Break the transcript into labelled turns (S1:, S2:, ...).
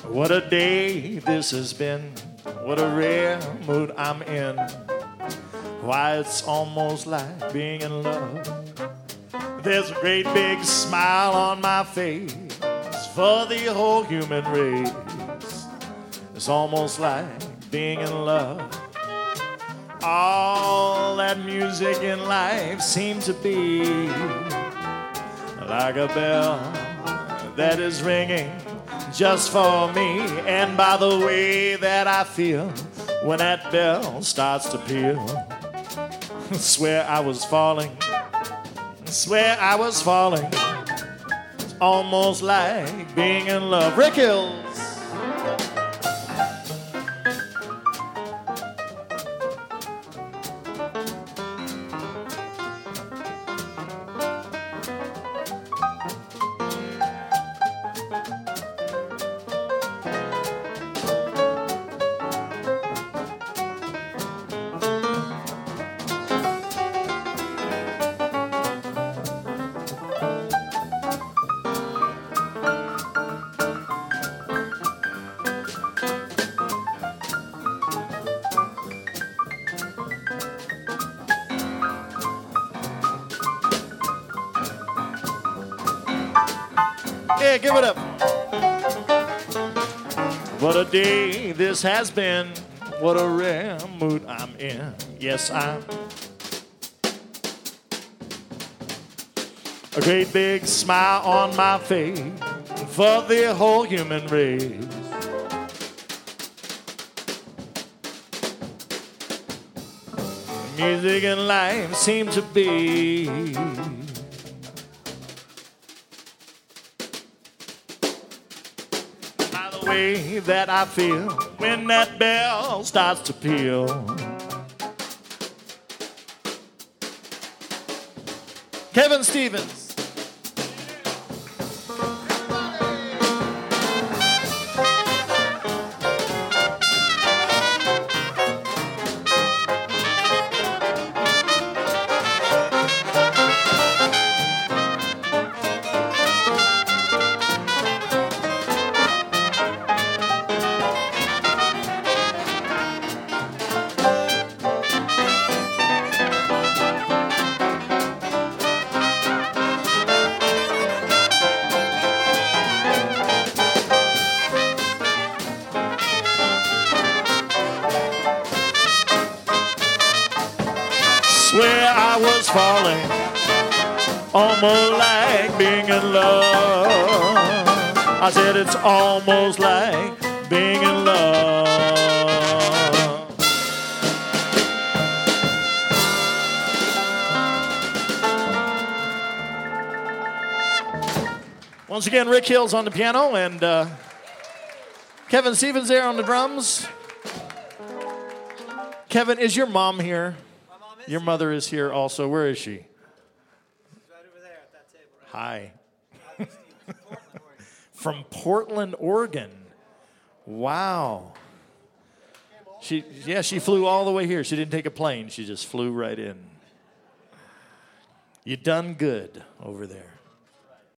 S1: What a day this has been. What a rare mood I'm in. Why, it's almost like being in love. There's a great big smile on my face for the whole human race. It's almost like being in love. All that music in life seems to be like a bell that is ringing just for me. And by the way that I feel when that bell starts to peal, swear I was falling, swear I was falling. It's almost like being in love. Rick Hills. Yeah, give it up. What a day this has been. What a rare mood I'm in. Yes, I'm. A great big smile on my face for the whole human race. Music and life seem to be way that I feel when that bell starts to peal. Kevin Stevens. Swear I was falling, almost like being in love. I said it's almost like being in love. Once again, Rick Hills on the piano and Kevin Stevens there on the drums. Kevin, is your mom here? Your mother is here also. Where is she?
S2: She's right over there at that table. Right?
S1: Hi. From Portland, Oregon. Wow. She flew all the way here. She didn't take a plane. She just flew right in. You done good over there.